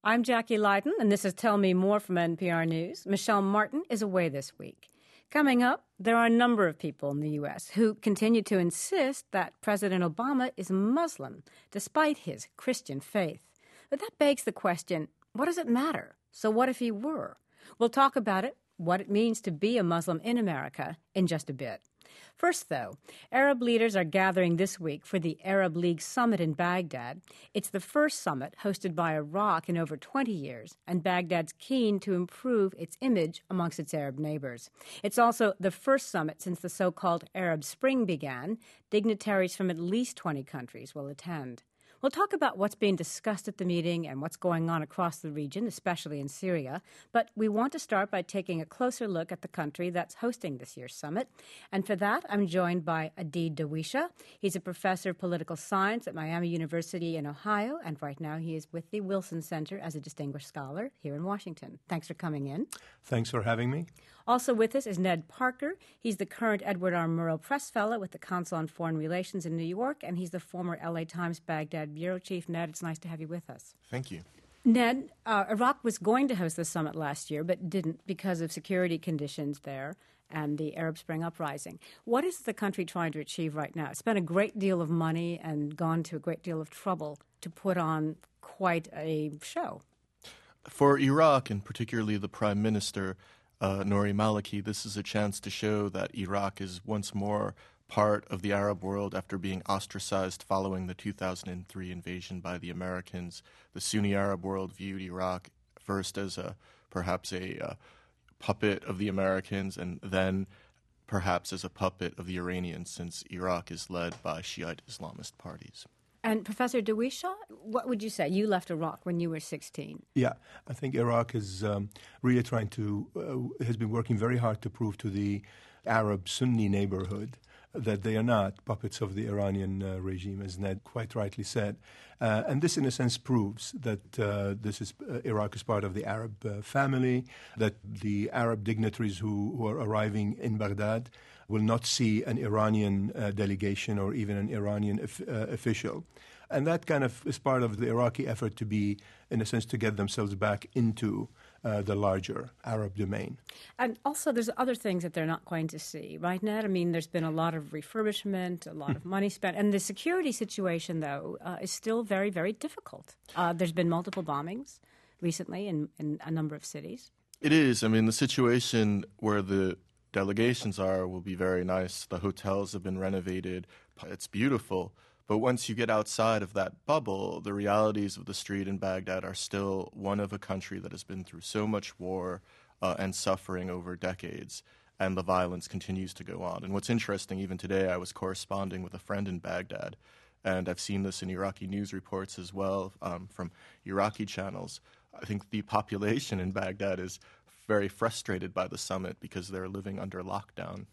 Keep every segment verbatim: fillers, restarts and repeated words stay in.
I'm Jackie Leiden, and this is Tell Me More from N P R News. Michelle Martin is away this week. Coming up, there are a number of people in the U S who continue to insist that President Obama is Muslim, despite his Christian faith. But that begs the question, what does it matter? So what if he were? We'll talk about it, what it means to be a Muslim in America, in just a bit. First, though, Arab leaders are gathering this week for the Arab League Summit in Baghdad. It's the first summit hosted by Iraq in over twenty years, and Baghdad's keen to improve its image amongst its Arab neighbors. It's also the first summit since the so-called Arab Spring began. Dignitaries from at least twenty countries will attend. We'll talk about what's being discussed at the meeting and what's going on across the region, especially in Syria. But we want to start by taking a closer look at the country that's hosting this year's summit. And for that, I'm joined by Adid Dawisha. He's a professor of political science at Miami University in Ohio, and right now he is with the Wilson Center as a distinguished scholar here in Washington. Thanks for coming in. Thanks for having me. Also with us is Ned Parker. He's the current Edward R. Murrow Press Fellow with the Council on Foreign Relations in New York, and he's the former L A Times Baghdad Bureau Chief. Ned, it's nice to have you with us. Thank you. Ned, uh, Iraq was going to host the summit last year, but didn't because of security conditions there and the Arab Spring uprising. What is the country trying to achieve right now? It's spent a great deal of money and gone to a great deal of trouble to put on quite a show. For Iraq, and particularly the Prime Minister, uh, Nouri Maliki, this is a chance to show that Iraq is once more part of the Arab world after being ostracized following the two thousand three invasion by the Americans. The Sunni Arab world viewed Iraq first as a perhaps a uh, puppet of the Americans and then perhaps as a puppet of the Iranians, since Iraq is led by Shiite Islamist parties. And Professor Dawisha, what would you say? You left Iraq when you were sixteen. Yeah, I think Iraq is um, really trying to, uh, has been working very hard to prove to the Arab Sunni neighborhood that they are not puppets of the Iranian uh, regime, as Ned quite rightly said. Uh, and this, in a sense, proves that uh, this is uh, Iraq is part of the Arab uh, family, that the Arab dignitaries who, who are arriving in Baghdad will not see an Iranian uh, delegation or even an Iranian of, uh, official. And that kind of is part of the Iraqi effort to be, in a sense, to get themselves back into uh, the larger Arab domain. And also there's other things that they're not going to see, right, Ned? I mean, there's been a lot of refurbishment, a lot of money spent. And the security situation, though, uh, is still very, very difficult. Uh, there's been multiple bombings recently in, in a number of cities. It is. I mean, the situation where the delegations are will be very nice. The hotels have been renovated. It's beautiful. But once you get outside of that bubble, the realities of the street in Baghdad are still one of a country that has been through so much war uh, and suffering over decades, and the violence continues to go on. And what's interesting, even today, I was corresponding with a friend in Baghdad, and I've seen this in Iraqi news reports as well um, from Iraqi channels. I think the population in Baghdad is very frustrated by the summit because they're living under lockdown.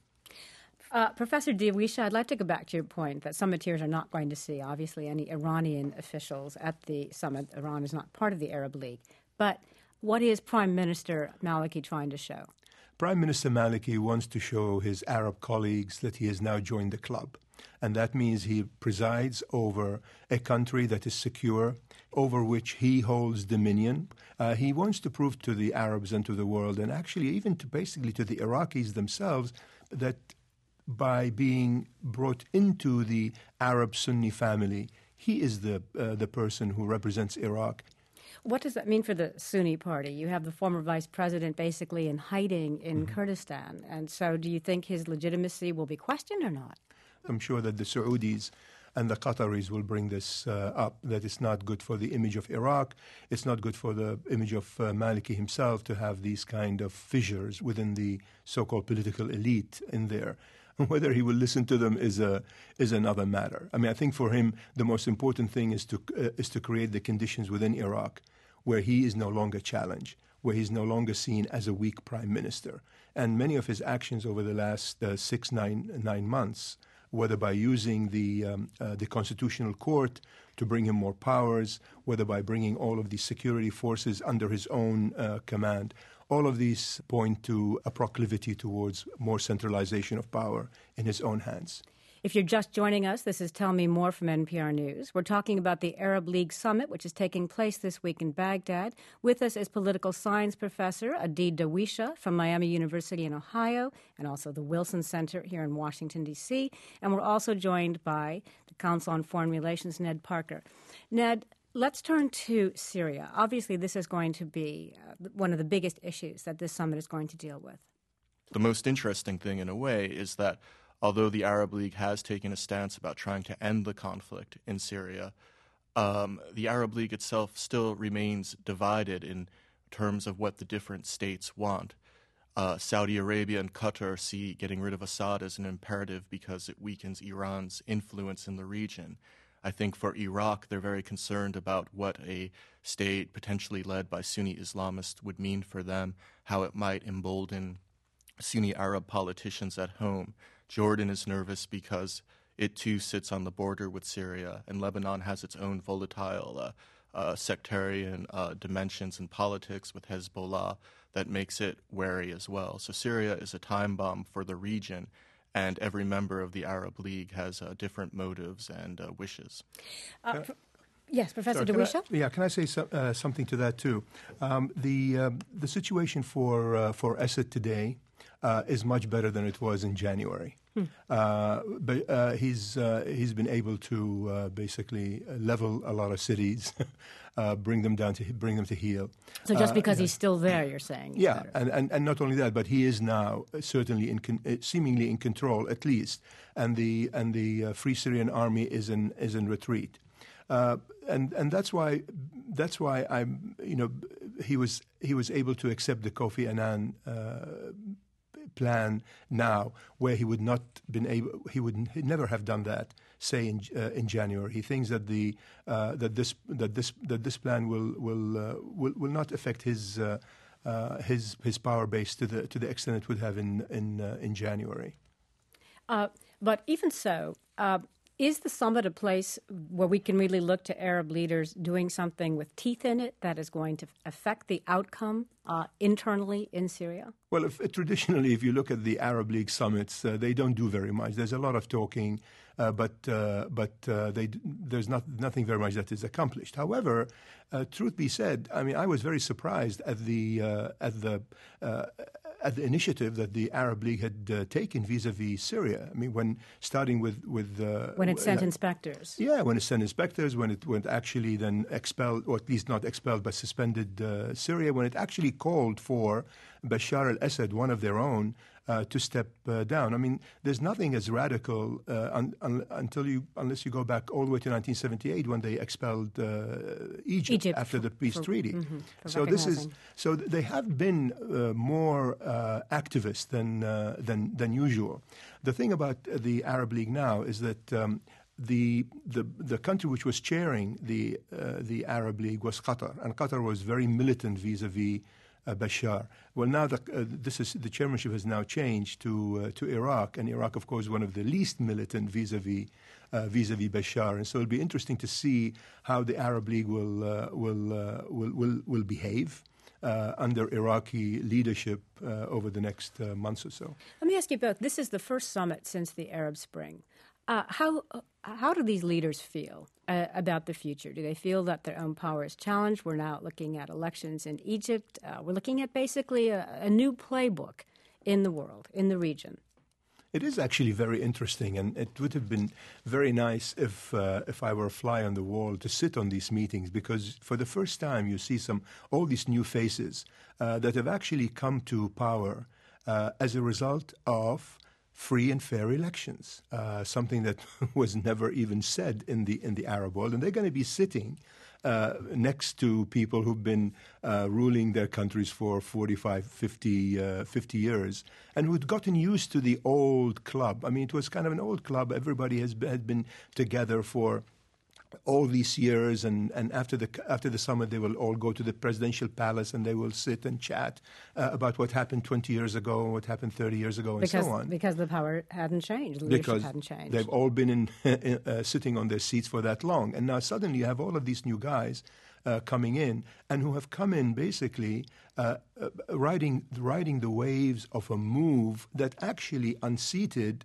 Uh, Professor Dawisha, I'd like to go back to your point that summiteers are not going to see, obviously, any Iranian officials at the summit. Iran is not part of the Arab League. But what is Prime Minister Maliki trying to show? Prime Minister Maliki wants to show his Arab colleagues that he has now joined the club. And that means he presides over a country that is secure, over which he holds dominion. Uh, he wants to prove to the Arabs and to the world, and actually even to basically to the Iraqis themselves, that by being brought into the Arab Sunni family, he is the uh, the person who represents Iraq. What does that mean for the Sunni party? You have the former vice president basically in hiding in mm-hmm. Kurdistan. And so do you think his legitimacy will be questioned or not? I'm sure that the Saudis and the Qataris will bring this uh, up, that it's not good for the image of Iraq. It's not good for the image of uh, Maliki himself to have these kind of fissures within the so-called political elite in there. Whether he will listen to them is a is another matter. I mean, I think for him the most important thing is to uh, is to create the conditions within Iraq where he is no longer challenged, where he's no longer seen as a weak prime minister. And many of his actions over the last uh, six nine nine months, whether by using the um, uh, the constitutional court to bring him more powers, whether by bringing all of these security forces under his own uh, command, all of these point to a proclivity towards more centralization of power in his own hands. If you're just joining us, this is Tell Me More from N P R News. We're talking about the Arab League Summit, which is taking place this week in Baghdad. With us is political science professor Adid Dawisha from Miami University in Ohio, and also the Wilson Center here in Washington, D C. And we're also joined by the Council on Foreign Relations, Ned Parker. Ned, let's turn to Syria. Obviously, this is going to be uh, one of the biggest issues that this summit is going to deal with. The most interesting thing, in a way, is that although the Arab League has taken a stance about trying to end the conflict in Syria, um, the Arab League itself still remains divided in terms of what the different states want. Uh, Saudi Arabia and Qatar see getting rid of Assad as an imperative because it weakens Iran's influence in the region. I think for Iraq, they're very concerned about what a state potentially led by Sunni Islamists would mean for them, how it might embolden Sunni Arab politicians at home. Jordan is nervous because it too sits on the border with Syria, and Lebanon has its own volatile uh, uh, sectarian uh, dimensions in politics with Hezbollah that makes it wary as well. So Syria is a time bomb for the region, and every member of the Arab League has uh, different motives and uh, wishes. Uh, pr- yes, Professor Sorry, Dawisha? I, yeah, can I say so, uh, something to that too? Um, the um, the situation for uh, for Assad today Uh, is much better than it was in January. Hmm. Uh, but uh, he's uh, he's been able to uh, basically level a lot of cities, uh, bring them down to bring them to heel. So just because uh, he's still there, you're saying? Yeah, and, and, and not only that, but he is now certainly in con- seemingly in control at least, and the and the uh, Free Syrian Army is in is in retreat. Uh, and and that's why that's why I'm you know he was he was able to accept the Kofi Annan Uh, plan now, where he would not been able, he would he'd never have done that, say in uh, in January. He thinks that the uh, that this that this that this plan will will uh, will, will not affect his uh, uh, his his power base to the to the extent it would have in in uh, in January. Uh, but even so, uh, is the summit a place where we can really look to Arab leaders doing something with teeth in it that is going to affect the outcome uh, internally in Syria? Well, if, traditionally, if you look at the Arab League summits, uh, they don't do very much. There's a lot of talking, uh, but uh, but uh, they, there's not, nothing very much that is accomplished. However, uh, truth be said, I mean, I was very surprised at the uh, at the uh, at the initiative that the Arab League had uh, taken vis-a-vis Syria. I mean, when starting with with uh, when it sent uh, inspectors. Yeah, when it sent inspectors, when it when it actually then expelled, or at least not expelled, but suspended uh, Syria. When it actually called for Bashar al-Assad, one of their own, uh, to step uh, down. I mean, there's nothing as radical uh, un, un, until you, unless you go back all the way to nineteen seventy-eight when they expelled uh, Egypt, Egypt after for, the peace for, treaty. Mm-hmm, so this is so they have been uh, more uh, activist than uh, than than usual. The thing about the Arab League now is that. Um, The, the the country which was chairing the uh, the Arab League was Qatar, and Qatar was very militant vis-a-vis uh, Bashar. Well, now the, uh, this is the chairmanship has now changed to uh, to Iraq, and Iraq, of course, is one of the least militant vis-a-vis uh, vis-a-vis Bashar. And so it'll be interesting to see how the Arab League will uh, will, uh, will will will behave uh, under Iraqi leadership uh, over the next uh, months or so. Let me ask you both. This is the first summit since the Arab Spring. Uh, how how do these leaders feel uh, about the future? Do they feel that their own power is challenged? We're now looking at elections in Egypt. Uh, we're looking at basically a, a new playbook in the world, in the region. It is actually very interesting, and it would have been very nice if uh, if I were a fly on the wall to sit on these meetings, because for the first time you see some all these new faces uh, that have actually come to power uh, as a result of free and fair elections, uh, something that was never even said in the in the Arab world. And they're going to be sitting uh, next to people who've been uh, ruling their countries for forty-five, fifty, uh, fifty years, and who'd gotten used to the old club. I mean, it was kind of an old club. Everybody has been, had been together for all these years, and, and after the after the summit, they will all go to the presidential palace and they will sit and chat uh, about what happened twenty years ago, what happened thirty years ago, and because, so on. Because the power hadn't changed, the leadership because hadn't changed. They've all been in, uh, sitting on their seats for that long, and now suddenly you have all of these new guys uh, coming in, and who have come in basically uh, uh, riding riding the waves of a move that actually unseated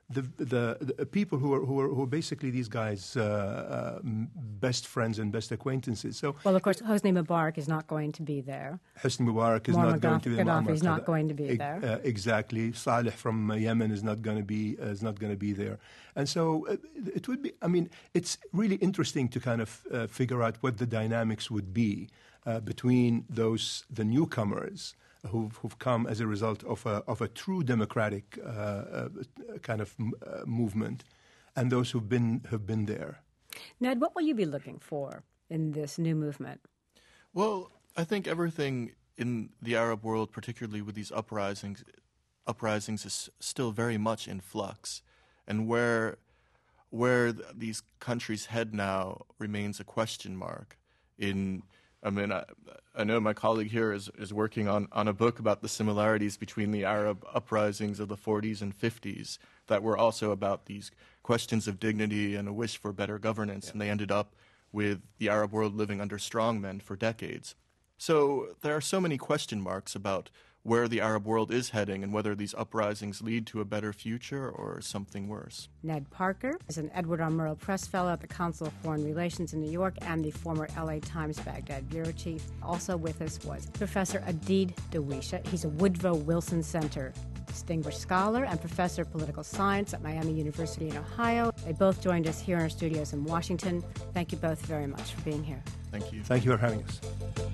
the, the the people who are who are, who are basically these guys' uh, uh, best friends and best acquaintances. So, well, of course, Hosni Mubarak is not going to be there. Hosni Mubarak is Muammar not going to be. Gaddafi is not Gaddafi. going to be there. Uh, exactly. Saleh from uh, Yemen is not going to be uh, is not going to be there. And so uh, it would be. I mean, it's really interesting to kind of uh, figure out what the dynamics would be uh, between those the newcomers who've, who've come as a result of a of a true democratic uh, uh, kind of uh, movement, and those who've been have been there. Ned, what will you be looking for in this new movement? Well, I think everything in the Arab world, particularly with these uprisings, uprisings is still very much in flux, and where where th- these countries head now remains a question mark. In I mean, I, I know my colleague here is, is working on, on a book about the similarities between the Arab uprisings of the forties and fifties that were also about these questions of dignity and a wish for better governance, yeah. And they ended up with the Arab world living under strongmen for decades. So there are so many question marks about where the Arab world is heading and whether these uprisings lead to a better future or something worse. Ned Parker is an Edward R. Murrow Press Fellow at the Council of Foreign Relations in New York and the former L A Times Baghdad bureau chief. Also with us was Professor Adid Dawisha. He's a Woodrow Wilson Center distinguished scholar and professor of political science at Miami University in Ohio. They both joined us here in our studios in Washington. Thank you both very much for being here. Thank you. Thank you for having us.